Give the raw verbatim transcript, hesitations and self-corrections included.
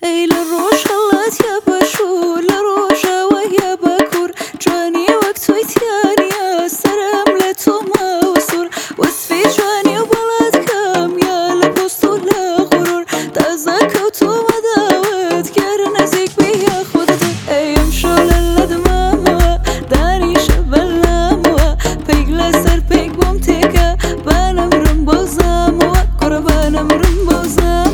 ئەی لە ڕۆژ هەڵات یا بەشوور لە ڕۆژەوە یا بەکوور جوانی وەک تۆی تیانە سەرم لە تۆ ماوە سوور وەسفی جوانی و بەڵات کەم یا لە پۆست و لە غورور تازە کەوتۆمە داوت گەرە نەزیک بێ یا خودت ئەی ئەم شەولە لە دمامەوە دانیشە بەلامەوە پەیک لەسەر پەیک بۆم تێکە با نەمرم بۆ زامەوە کوڕە با نەمرم بۆ زام